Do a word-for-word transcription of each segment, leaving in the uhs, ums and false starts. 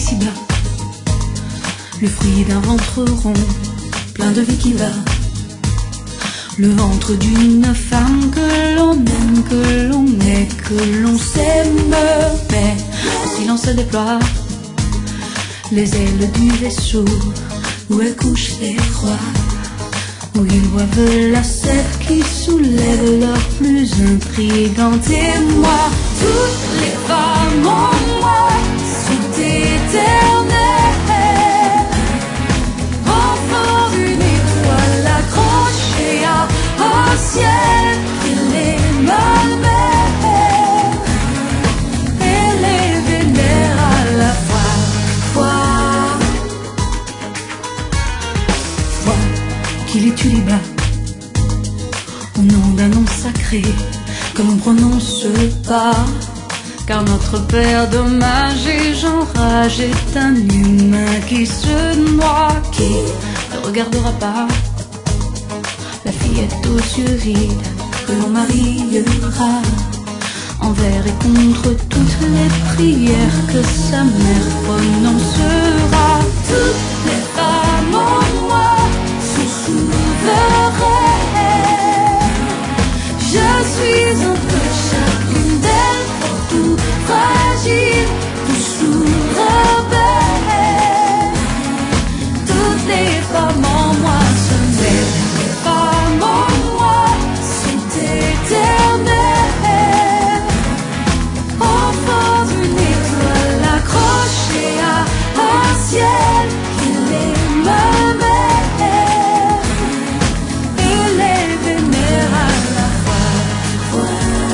ici-bas, le fruit d'un ventre rond, plein de vie qui va. Le ventre d'une femme que l'on aime, que l'on est, que l'on s'aime. Mais le silence se déploie, les ailes du vaisseau où elle couche les rois, où ils boivent la sève qui soulève leur plus intrigante émoi. Toutes les femmes en moi sont éternelles, enfants d'une étoile accrochée à un ciel qui les malmène et les vénère à la fois. Foi, foi qui les tue les bas au nom d'un nom sacré que l'on prononce pas. Car notre père dommage et j'enrage est un humain qui se noie, qui ne regardera pas la fillette aux yeux vides que l'on mariera envers et contre toutes les prières que sa mère prononcera. Toutes les femmes en moi sont souveraines, je suis un peu chacune d'elles, tout fragile, toujours rebelle. Toutes les femmes en moi sont belles, les femmes en moi sont éternelles, enfants d'une étoile accrochée à un ciel qui les malmène et les vénère à la fois.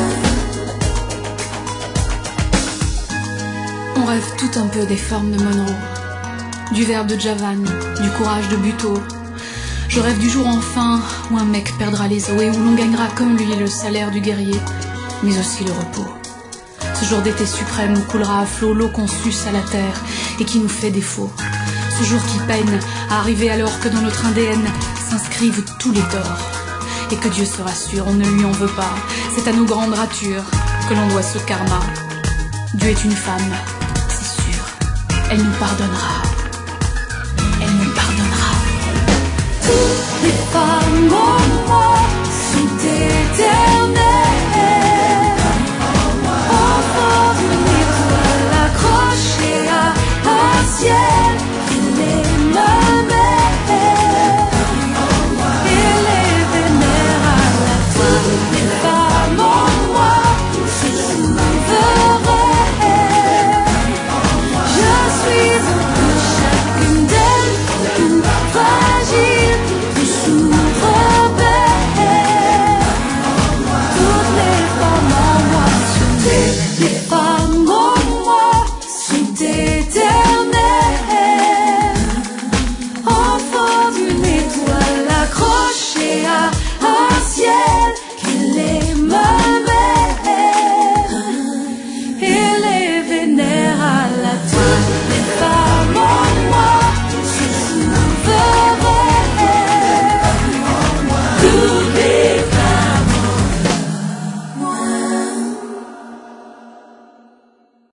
On rêve tout un peu des formes de Monroe, du verbe de Javan, du courage de Buteau. Je rêve du jour enfin où un mec perdra les os et où l'on gagnera comme lui le salaire du guerrier, mais aussi le repos. Ce jour d'été suprême où coulera à flot l'eau qu'on suce à la terre et qui nous fait défaut. Ce jour qui peine à arriver alors que dans notre A D N s'inscrivent tous les torts. Et que Dieu se rassure, on ne lui en veut pas. C'est à nos grandes ratures que l'on doit ce karma. Dieu est une femme, c'est sûr. Elle nous pardonnera. Elle nous pardonnera. Toutes les femmes en moi sont éternelles,